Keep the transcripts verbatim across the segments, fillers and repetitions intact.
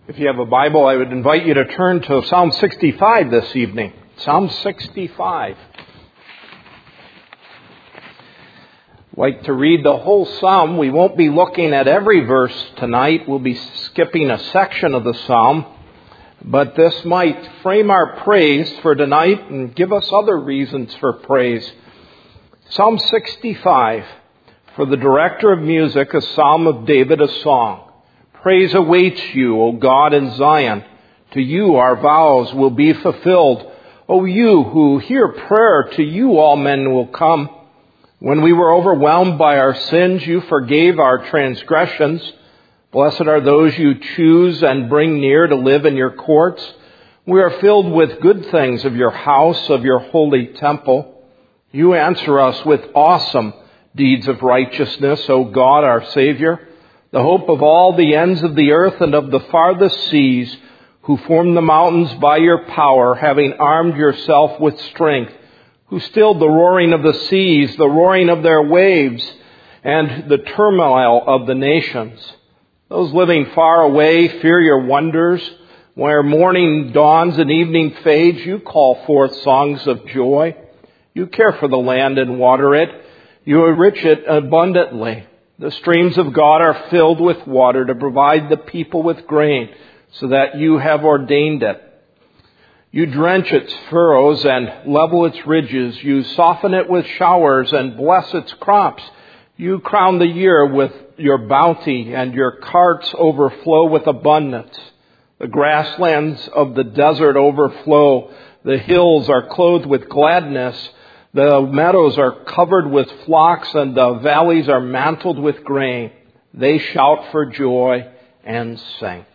If you have a Bible, I would invite you to turn to Psalm sixty-five this evening. Psalm sixty-five. I'd like to read the whole psalm. We won't be looking at every verse tonight. We'll be skipping a section of the psalm. But this might frame our praise for tonight and give us other reasons for praise. Psalm sixty-five. For the director of music, a psalm of David, a song. Praise awaits you, O God in Zion. To you our vows will be fulfilled. O you who hear prayer, to you all men will come. When we were overwhelmed by our sins, you forgave our transgressions. Blessed are those you choose and bring near to live in your courts. We are filled with good things of your house, of your holy temple. You answer us with awesome deeds of righteousness, O God, our Savior, the hope of all the ends of the earth and of the farthest seas, who formed the mountains by your power, having armed yourself with strength, who stilled the roaring of the seas, the roaring of their waves, and the turmoil of the nations. Those living far away fear your wonders. Where morning dawns and evening fades, you call forth songs of joy. You care for the land and water it. You enrich it abundantly. The streams of God are filled with water to provide the people with grain, so that you have ordained it. You drench its furrows and level its ridges. You soften it with showers and bless its crops. You crown the year with your bounty, and your carts overflow with abundance. The grasslands of the desert overflow. The hills are clothed with gladness. The meadows are covered with flocks, and the valleys are mantled with grain. They shout for joy and sing.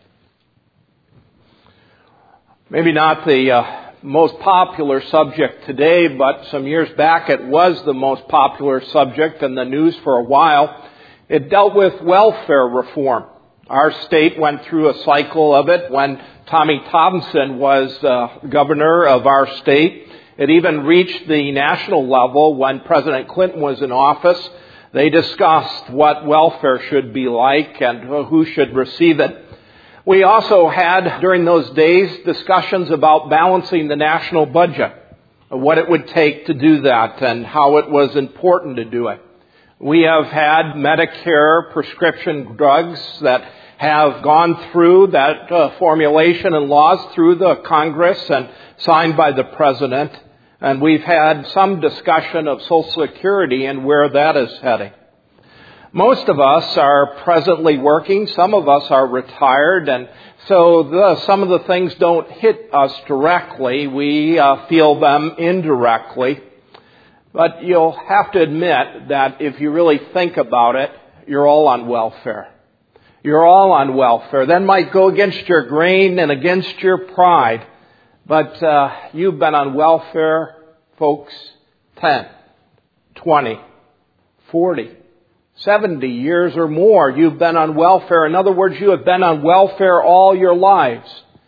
Maybe not the uh, most popular subject today, but some years back it was the most popular subject in the news for a while. It dealt with welfare reform. Our state went through a cycle of it when Tommy Thompson was uh, governor of our state. It even reached the national level when President Clinton was in office. They discussed what welfare should be like and who should receive it. We also had, during those days, discussions about balancing the national budget, what it would take to do that and how it was important to do it. We have had Medicare prescription drugs that have gone through that uh, formulation and laws through the Congress and signed by the President. And we've had some discussion of Social Security and where that is heading. Most of us are presently working. Some of us are retired. And so the, some of the things don't hit us directly. We uh, feel them indirectly. But you'll have to admit that if you really think about it, you're all on welfare. You're all on welfare. That might go against your grain and against your pride. But uh, you've been on welfare, folks, ten, twenty, forty, seventy years or more. You've been on welfare. In other words, you have been on welfare all your lives.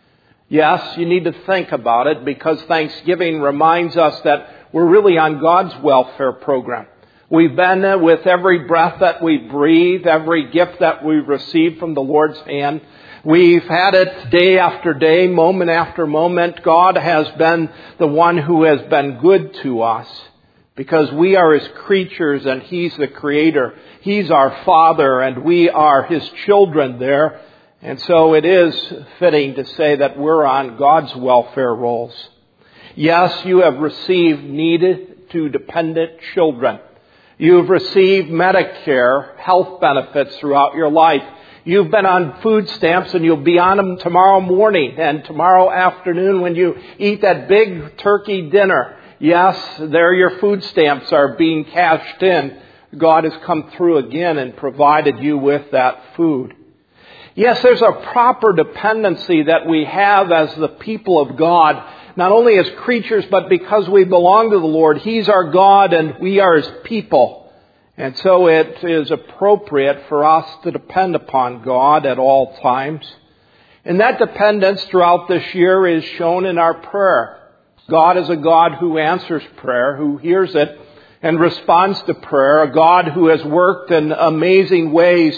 Yes, you need to think about it because Thanksgiving reminds us that we're really on God's welfare program. We've been with every breath that we breathe, every gift that we receive from the Lord's hand. We've had it day after day, moment after moment. God has been the one who has been good to us because we are His creatures and He's the Creator. He's our Father and we are His children there. And so it is fitting to say that we're on God's welfare rolls. Yes, you have received needed to dependent children. You've received Medicare health benefits throughout your life. You've been on food stamps and you'll be on them tomorrow morning and tomorrow afternoon when you eat that big turkey dinner. Yes, there your food stamps are being cashed in. God has come through again and provided you with that food. Yes, there's a proper dependency that we have as the people of God, not only as creatures, but because we belong to the Lord. He's our God and we are His people. And so it is appropriate for us to depend upon God at all times. And that dependence throughout this year is shown in our prayer. God is a God who answers prayer, who hears it and responds to prayer, a God who has worked in amazing ways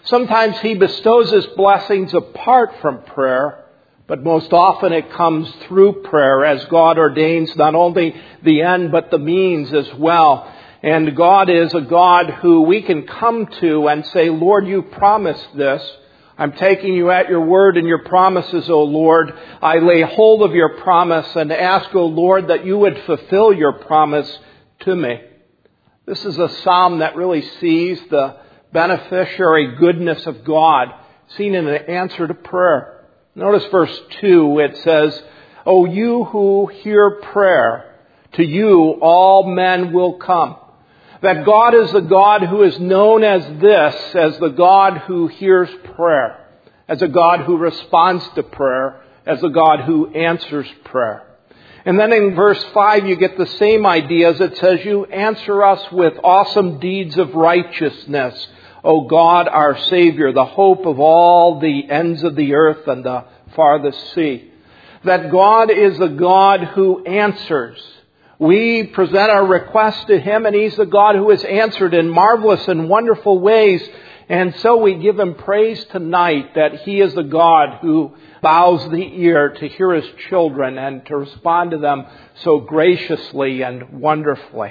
Sometimes He bestows His blessings apart from prayer, but most often it comes through prayer as God ordains not only the end but the means as well. And God is a God who we can come to and say, Lord, you promised this. I'm taking you at your word and your promises, O Lord. I lay hold of your promise and ask, O Lord, that you would fulfill your promise to me. This is a psalm that really sees the beneficiary goodness of God seen in an answer to prayer. Notice verse two, it says, O you who hear prayer, to you all men will come. That God is the God who is known as this, as the God who hears prayer, as a God who responds to prayer, as a God who answers prayer. And then in verse five you get the same idea as it says, you answer us with awesome deeds of righteousness, O God our Savior, the hope of all the ends of the earth and the farthest sea. That God is the God who answers. We present our request to Him, and He's the God who has answered in marvelous and wonderful ways. And so we give Him praise tonight that He is the God who bows the ear to hear His children and to respond to them so graciously and wonderfully.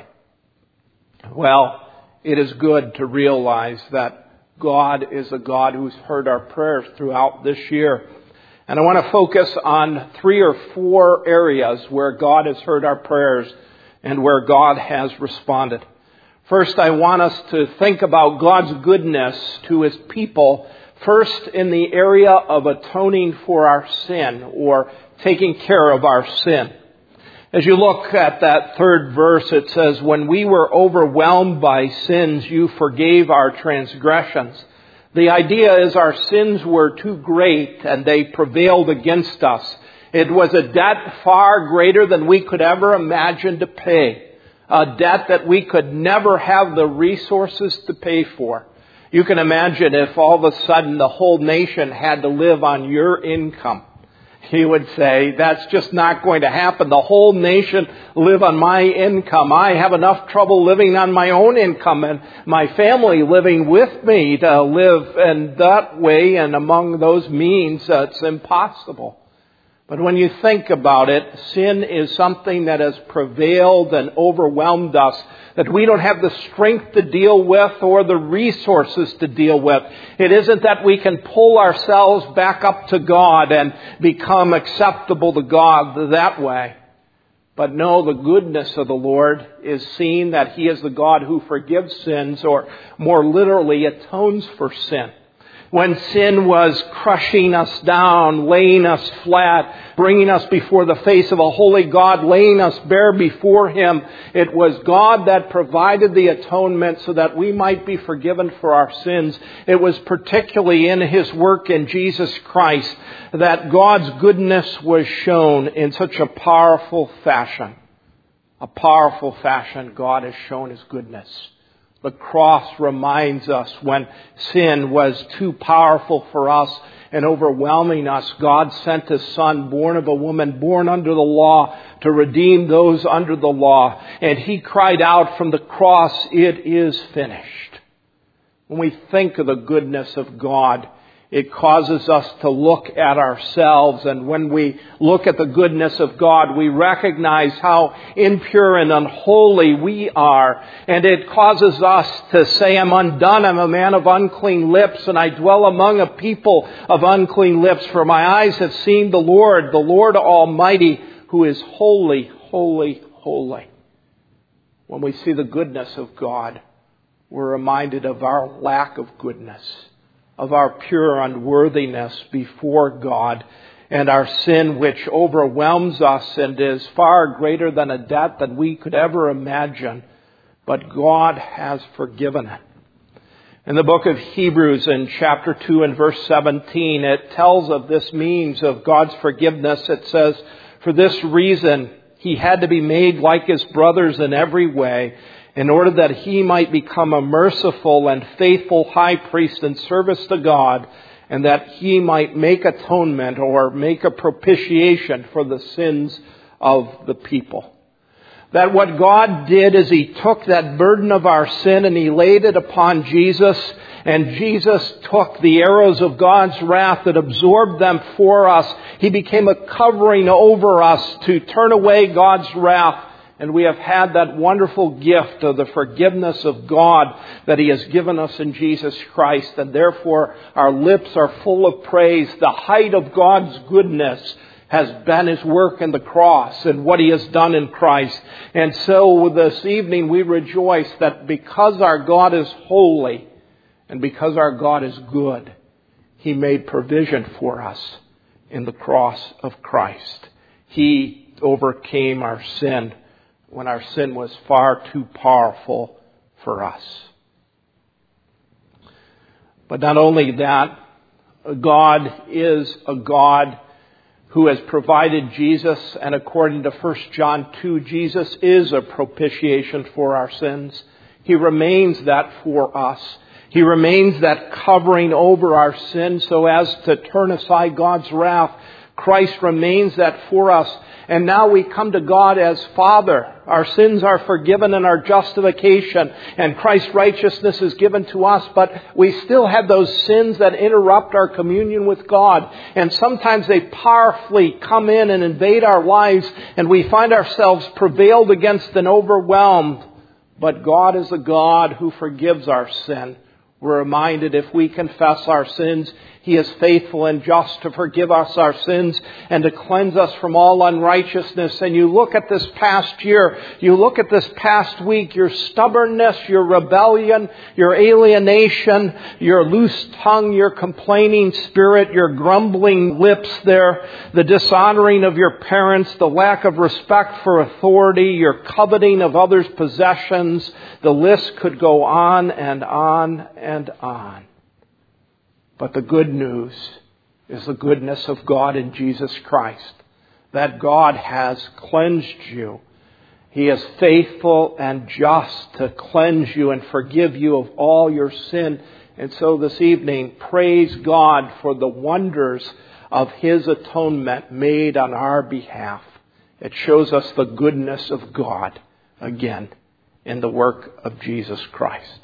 Well, it is good to realize that God is a God who's heard our prayers throughout this year. And I want to focus on three or four areas where God has heard our prayers and where God has responded. First, I want us to think about God's goodness to His people, first in the area of atoning for our sin or taking care of our sin. As you look at that third verse, it says, when we were overwhelmed by sins, you forgave our transgressions. The idea is our sins were too great and they prevailed against us. It was a debt far greater than we could ever imagine to pay. A debt that we could never have the resources to pay for. You can imagine if all of a sudden the whole nation had to live on your income. He would say, that's just not going to happen. The whole nation live on my income. I have enough trouble living on my own income and my family living with me to live in that way and among those means. Uh, it's impossible. But when you think about it, sin is something that has prevailed and overwhelmed us, that we don't have the strength to deal with or the resources to deal with. It isn't that we can pull ourselves back up to God and become acceptable to God that way. But no, the goodness of the Lord is seen that He is the God who forgives sins, or more literally atones for sin. When sin was crushing us down, laying us flat, bringing us before the face of a holy God, laying us bare before Him, it was God that provided the atonement so that we might be forgiven for our sins. It was particularly in His work in Jesus Christ that God's goodness was shown in such a powerful fashion. A powerful fashion God has shown His goodness. The cross reminds us when sin was too powerful for us and overwhelming us, God sent His Son, born of a woman, born under the law, to redeem those under the law. And He cried out from the cross, it is finished. When we think of the goodness of God, it causes us to look at ourselves. And when we look at the goodness of God, we recognize how impure and unholy we are. And it causes us to say, I'm undone. I'm a man of unclean lips, and I dwell among a people of unclean lips. For my eyes have seen the Lord, the Lord Almighty, who is holy, holy, holy. When we see the goodness of God, we're reminded of our lack of goodness, of our pure unworthiness before God, and our sin which overwhelms us and is far greater than a debt that we could ever imagine. But God has forgiven it. In the book of Hebrews in chapter two and verse seventeen, it tells of this means of God's forgiveness. It says, for this reason He had to be made like His brothers in every way, in order that He might become a merciful and faithful high priest in service to God, and that He might make atonement or make a propitiation for the sins of the people. That what God did is He took that burden of our sin and He laid it upon Jesus. And Jesus took the arrows of God's wrath that absorbed them for us. He became a covering over us to turn away God's wrath. And we have had that wonderful gift of the forgiveness of God that He has given us in Jesus Christ. And therefore our lips are full of praise. The height of God's goodness has been His work in the cross and what He has done in Christ. And so this evening we rejoice that because our God is holy and because our God is good, He made provision for us in the cross of Christ. He overcame our sin when our sin was far too powerful for us. But not only that, God is a God who has provided Jesus, and according to First John two, Jesus is a propitiation for our sins. He remains that for us. He remains that covering over our sins so as to turn aside God's wrath. Christ remains that for us. And now we come to God as Father. Our sins are forgiven in our justification, and Christ's righteousness is given to us, but we still have those sins that interrupt our communion with God. And sometimes they powerfully come in and invade our lives, and we find ourselves prevailed against and overwhelmed. But God is a God who forgives our sin. We're reminded if we confess our sins, He is faithful and just to forgive us our sins and to cleanse us from all unrighteousness. And you look at this past year, you look at this past week, your stubbornness, your rebellion, your alienation, your loose tongue, your complaining spirit, your grumbling lips there, the dishonoring of your parents, the lack of respect for authority, your coveting of others' possessions. The list could go on and on and on. But the good news is the goodness of God in Jesus Christ. That God has cleansed you. He is faithful and just to cleanse you and forgive you of all your sin. And so this evening, praise God for the wonders of His atonement made on our behalf. It shows us the goodness of God again in the work of Jesus Christ.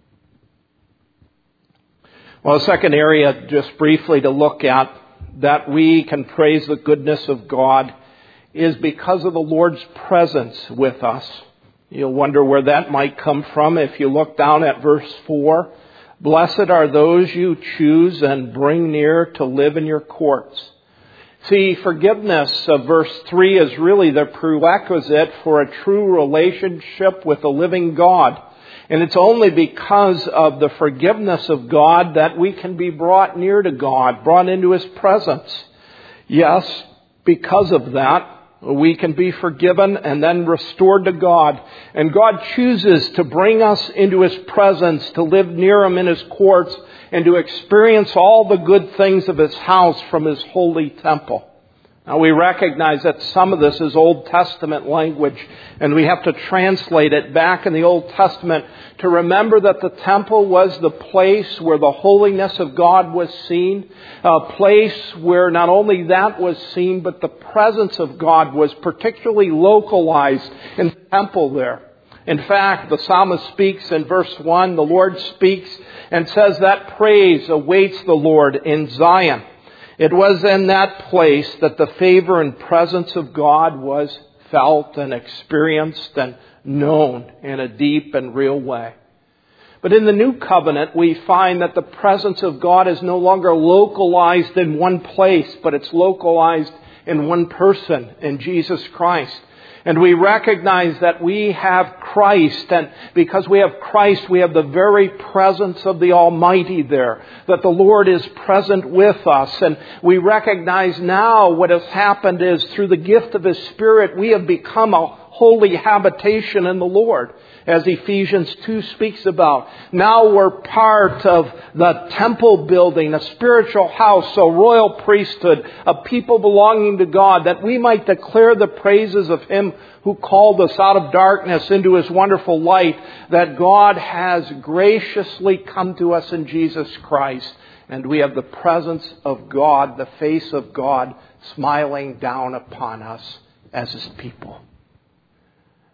Well, the second area, just briefly to look at, that we can praise the goodness of God is because of the Lord's presence with us. You'll wonder where that might come from if you look down at verse four. Blessed are those you choose and bring near to live in your courts. See, forgiveness of verse three is really the prerequisite for a true relationship with the living God. And it's only because of the forgiveness of God that we can be brought near to God, brought into His presence. Yes, because of that, we can be forgiven and then restored to God. And God chooses to bring us into His presence, to live near Him in His courts, and to experience all the good things of His house from His holy temple. Now we recognize that some of this is Old Testament language, and we have to translate it back in the Old Testament to remember that the temple was the place where the holiness of God was seen, a place where not only that was seen, but the presence of God was particularly localized in the temple there. In fact, the psalmist speaks in verse one, the Lord speaks and says that praise awaits the Lord in Zion. It was in that place that the favor and presence of God was felt and experienced and known in a deep and real way. But in the new covenant, we find that the presence of God is no longer localized in one place, but it's localized in one person, in Jesus Christ. And we recognize that we have Christ, and because we have Christ, we have the very presence of the Almighty there, that the Lord is present with us. And we recognize now what has happened is through the gift of His Spirit, we have become a holy habitation in the Lord, as Ephesians two speaks about. Now we're part of the temple building, a spiritual house, a royal priesthood, a people belonging to God, that we might declare the praises of Him who called us out of darkness into His wonderful light, that God has graciously come to us in Jesus Christ. And we have the presence of God, the face of God, smiling down upon us as His people.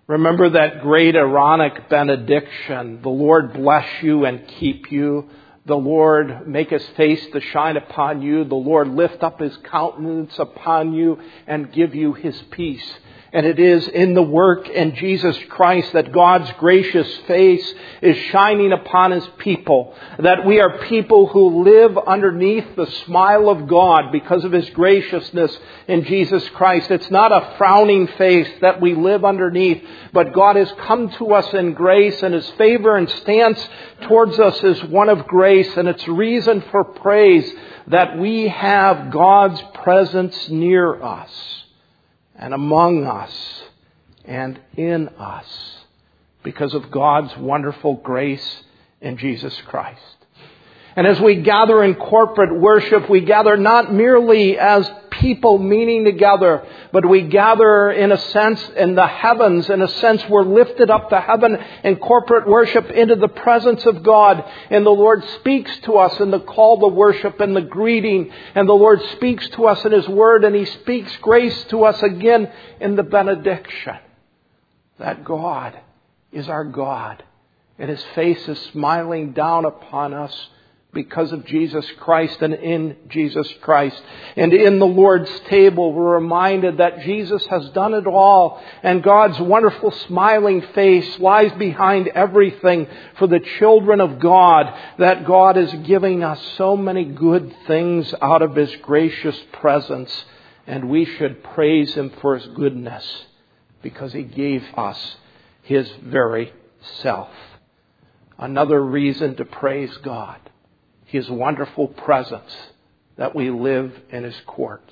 Remember that great Aaronic benediction, the Lord bless you and keep you. The Lord make his face to shine upon you. The Lord lift up his countenance upon you and give you his peace. And it is in the work in Jesus Christ that God's gracious face is shining upon his people. That we are people who live underneath the smile of God because of his graciousness in Jesus Christ. It's not a frowning face that we live underneath, but God has come to us in grace, and his favor and stance towards us is one of grace. And it's reason for praise that we have God's presence near us, and among us, and in us, because of God's wonderful grace in Jesus Christ. And as we gather in corporate worship, we gather not merely as people meeting together, but we gather in a sense in the heavens. In a sense, we're lifted up to heaven in corporate worship into the presence of God. And the Lord speaks to us in the call to worship and the greeting. And the Lord speaks to us in his word, and he speaks grace to us again in the benediction. That God is our God, and his face is smiling down upon us because of Jesus Christ and in Jesus Christ. And in the Lord's table, we're reminded that Jesus has done it all, and God's wonderful smiling face lies behind everything for the children of God, that God is giving us so many good things out of his gracious presence, and we should praise him for his goodness because he gave us his very self. Another reason to praise God, his wonderful presence, that we live in his courts.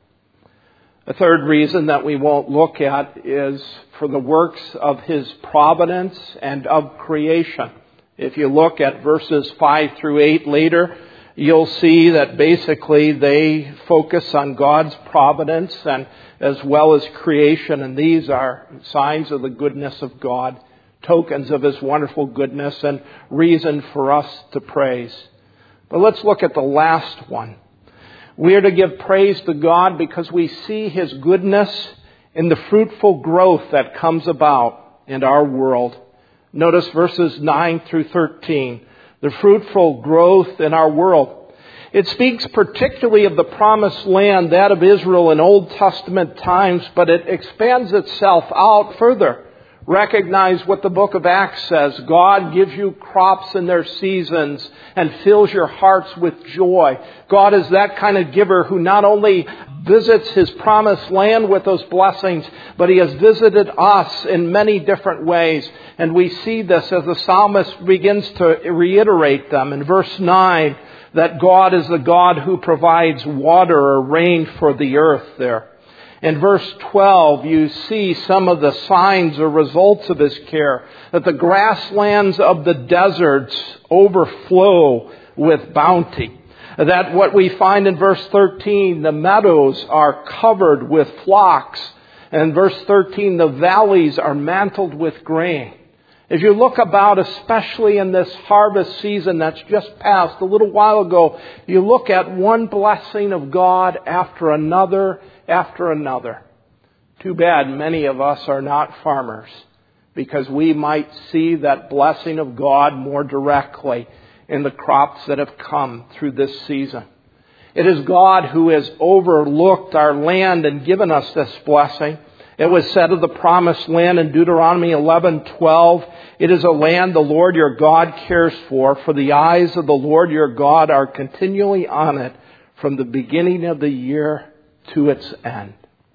A third reason that we won't look at is for the works of his providence and of creation. If you look at verses five through eight later, you'll see that basically they focus on God's providence and as well as creation. And these are signs of the goodness of God, tokens of his wonderful goodness, and reason for us to praise. But let's look at the last one. We are to give praise to God because we see his goodness in the fruitful growth that comes about in our world. Notice verses nine through thirteen. The fruitful growth in our world. It speaks particularly of the promised land, that of Israel in Old Testament times, but it expands itself out further. Recognize what the book of Acts says. God gives you crops in their seasons and fills your hearts with joy. God is that kind of giver who not only visits his promised land with those blessings, but he has visited us in many different ways. And we see this as the psalmist begins to reiterate them in verse nine, that God is the God who provides water or rain for the earth there. In verse twelve, you see some of the signs or results of his care, that the grasslands of the deserts overflow with bounty. That what we find in verse thirteen, the meadows are covered with flocks. And in verse thirteen, the valleys are mantled with grain. As you look about, especially in this harvest season that's just passed a little while ago, you look at one blessing of God after another after another. Too bad many of us are not farmers, because we might see that blessing of God more directly in the crops that have come through this season. It is God who has overlooked our land and given us this blessing. It was said of the promised land in Deuteronomy eleven twelve, it is a land the Lord your God cares for, for the eyes of the Lord your God are continually on it from the beginning of the year to its end.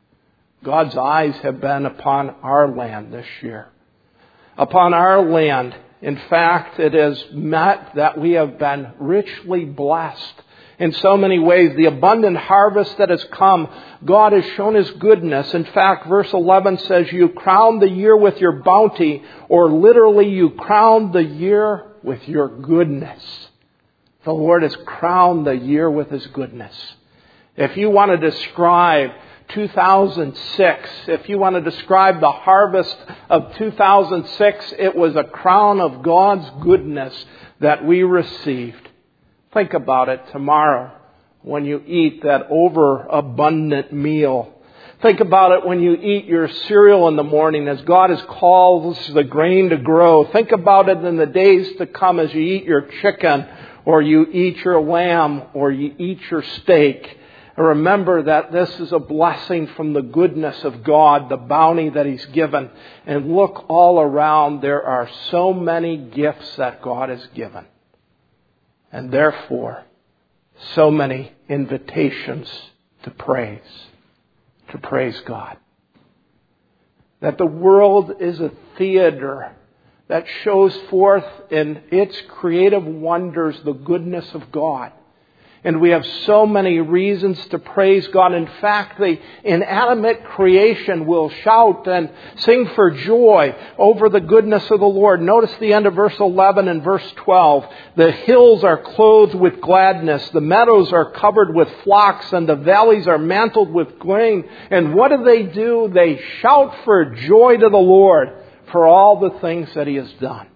God's eyes have been upon our land this year. Upon our land, in fact, it has meant that we have been richly blessed in so many ways. The abundant harvest that has come, God has shown his goodness. In fact, verse eleven says, you crown the year with your bounty, or literally you crown the year with your goodness. The Lord has crowned the year with his goodness. If you want to describe two thousand six, if you want to describe the harvest of two thousand six, it was a crown of God's goodness that we received. Think about it tomorrow when you eat that overabundant meal. Think about it when you eat your cereal in the morning as God has called the grain to grow. Think about it in the days to come as you eat your chicken or you eat your lamb or you eat your steak. And remember that this is a blessing from the goodness of God, the bounty that He's given. And look all around, there are so many gifts that God has given. And therefore, so many invitations to praise, to praise God. That the world is a theater that shows forth in its creative wonders the goodness of God. And we have so many reasons to praise God. In fact, the inanimate creation will shout and sing for joy over the goodness of the Lord. Notice the end of verse eleven and verse twelve. The hills are clothed with gladness. The meadows are covered with flocks, and the valleys are mantled with grain. And what do they do? They shout for joy to the Lord for all the things that He has done.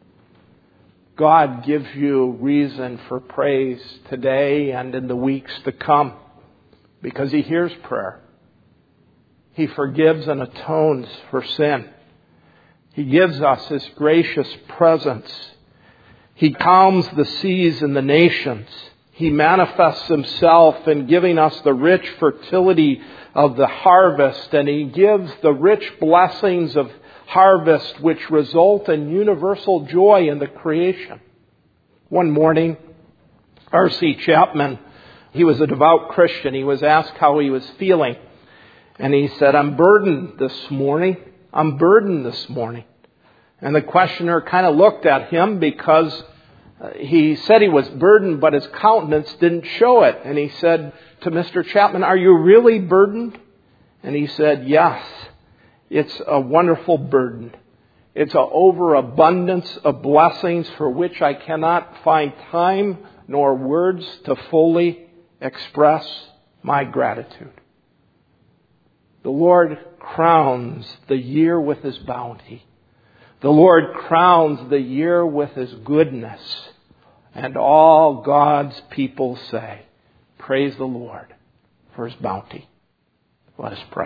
God gives you reason for praise today and in the weeks to come because He hears prayer. He forgives and atones for sin. He gives us His gracious presence. He calms the seas and the nations. He manifests Himself in giving us the rich fertility of the harvest, and He gives the rich blessings of harvest which result in universal joy in the creation. One morning, R C Chapman, he was a devout Christian. He was asked how he was feeling. And he said, I'm burdened this morning. I'm burdened this morning. And the questioner kind of looked at him because he said he was burdened, but his countenance didn't show it. And he said to Mister Chapman, are you really burdened? And he said, yes. It's a wonderful burden. It's an overabundance of blessings for which I cannot find time nor words to fully express my gratitude. The Lord crowns the year with His bounty. The Lord crowns the year with His goodness. And all God's people say, praise the Lord for His bounty. Let us pray.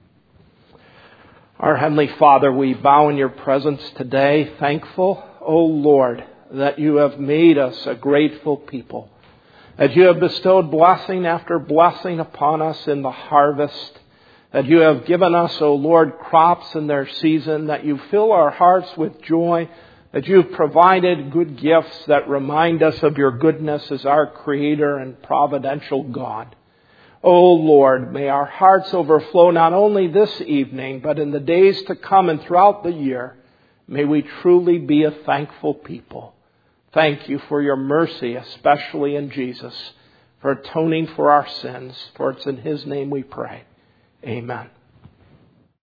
Our Heavenly Father, we bow in Your presence today, thankful, O Lord, that You have made us a grateful people, that You have bestowed blessing after blessing upon us in the harvest, that You have given us, O Lord, crops in their season, that You fill our hearts with joy, that You've provided good gifts that remind us of Your goodness as our Creator and providential God. O Lord, may our hearts overflow not only this evening, but in the days to come and throughout the year. May we truly be a thankful people. Thank You for Your mercy, especially in Jesus, for atoning for our sins. For it's in His name we pray. Amen.